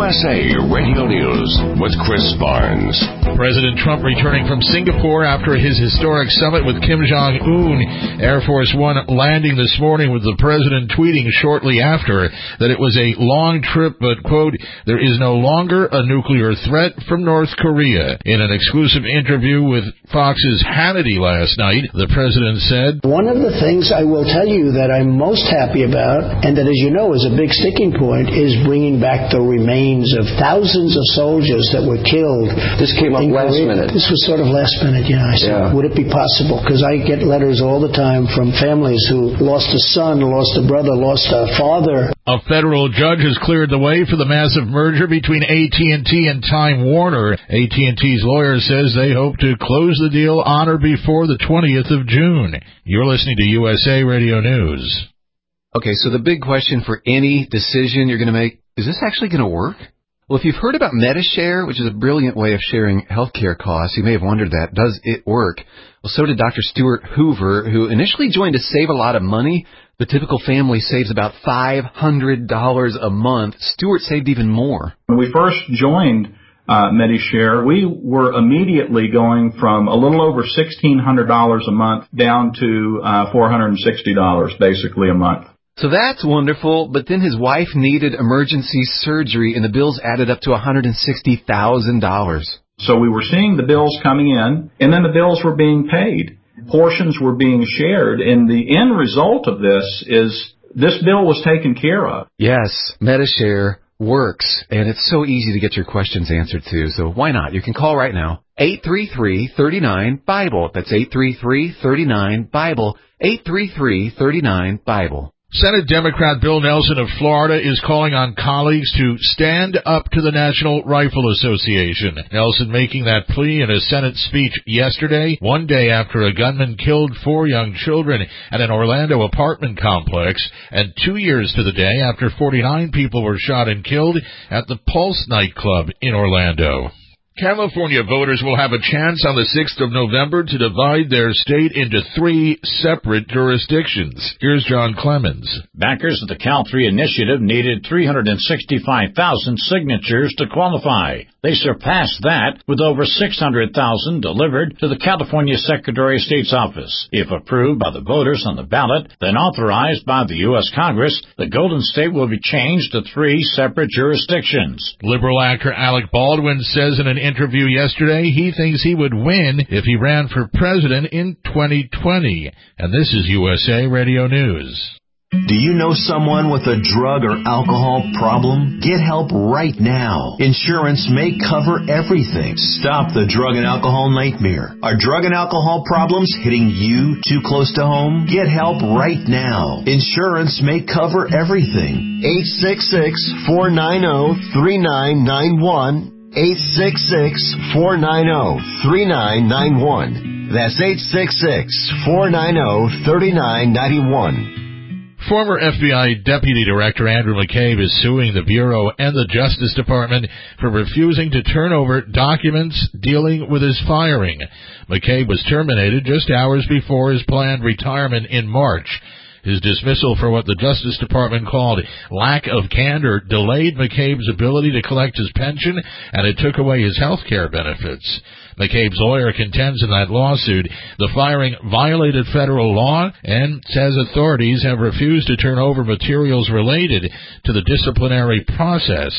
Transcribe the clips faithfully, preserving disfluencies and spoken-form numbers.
S A Radio News with Chris Barnes. President Trump returning from Singapore after his historic summit with Kim Jong-un. Air Force One landing this morning with the president tweeting shortly after that it was a long trip, but, quote, there is no longer a nuclear threat from North Korea. In an exclusive interview with Fox's Hannity last night, the president said, one of the things I will tell you that I'm most happy about, and that, as you know, is a big sticking point, is bringing back the remains of thousands of soldiers that were killed. This came up last Korea. minute. This was sort of last minute, yeah. I said, yeah. Would it be possible? Because I get letters all the time from families who lost a son, lost a brother, lost a father. A federal judge has cleared the way for the massive merger between A T and T and Time Warner. A T and T's lawyer says they hope to close the deal on or before the twentieth of June. You're listening to U S A Radio News. Okay, so the big question for any decision you're going to make, is this actually going to work? Well, if you've heard about Medi-Share, which is a brilliant way of sharing healthcare costs, you may have wondered that. Does it work? Well, so did Doctor Stuart Hoover, who initially joined to save a lot of money. The typical family saves about five hundred dollars a month. Stuart saved even more. When we first joined uh, Medi-Share, we were immediately going from a little over sixteen hundred dollars a month down to uh, four hundred sixty dollars basically a month. So that's wonderful, but then his wife needed emergency surgery, and the bills added up to one hundred sixty thousand dollars. So we were seeing the bills coming in, and then the bills were being paid. Portions were being shared, and the end result of this is this bill was taken care of. Yes, Medi-Share works, and it's so easy to get your questions answered too, so why not? You can call right now, eight three three, three nine, BIBLE. That's eight three three, three nine, BIBLE, eight three three, three nine, BIBLE. Senate Democrat Bill Nelson of Florida is calling on colleagues to stand up to the National Rifle Association. Nelson making that plea in a Senate speech yesterday, one day after a gunman killed four young children at an Orlando apartment complex, and two years to the day after forty-nine people were shot and killed at the Pulse nightclub in Orlando. California voters will have a chance on the sixth of November to divide their state into three separate jurisdictions. Here's John Clemens. Backers of the Cal three initiative needed three hundred sixty-five thousand signatures to qualify. They surpassed that with over six hundred thousand delivered to the California Secretary of State's office. If approved by the voters on the ballot, then authorized by the U S Congress, the Golden State will be changed to three separate jurisdictions. Liberal actor Alec Baldwin says in an interview yesterday he thinks he would win if he ran for president in twenty twenty. And this is U S A Radio News. Do you know someone with a drug or alcohol problem? Get help right now. Insurance may cover everything. Stop the drug and alcohol nightmare. Are drug and alcohol problems hitting you too close to home? Get help right now. Insurance may cover everything. eight six six, four nine zero, three nine nine one. eight six six, four nine zero, three nine nine one. That's eight six six, four nine zero, three nine nine one. Former F B I Deputy Director Andrew McCabe is suing the Bureau and the Justice Department for refusing to turn over documents dealing with his firing. McCabe was terminated just hours before his planned retirement in March. His dismissal for what the Justice Department called lack of candor delayed McCabe's ability to collect his pension, and it took away his health care benefits. McCabe's lawyer contends in that lawsuit the firing violated federal law and says authorities have refused to turn over materials related to the disciplinary process.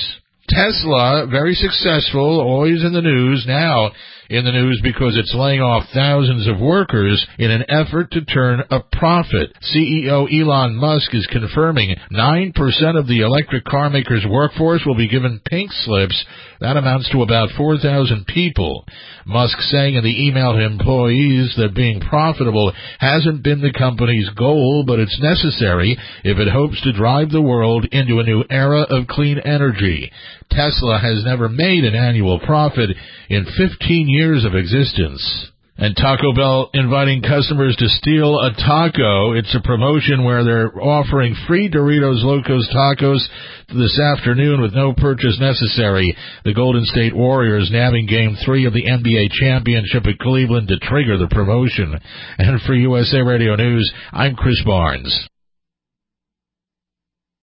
Tesla, very successful, always in the news, now in the news because it's laying off thousands of workers in an effort to turn a profit. C E O Elon Musk is confirming nine percent of the electric car maker's workforce will be given pink slips. That amounts to about four thousand people. Musk saying in the email to employees that being profitable hasn't been the company's goal, but it's necessary if it hopes to drive the world into a new era of clean energy. Tesla has never made an annual profit in fifteen years of existence. And Taco Bell inviting customers to steal a taco. It's a promotion where they're offering free Doritos Locos tacos this afternoon with no purchase necessary. The Golden State Warriors nabbing Game three of the N B A Championship at Cleveland to trigger the promotion. And for U S A Radio News, I'm Chris Barnes.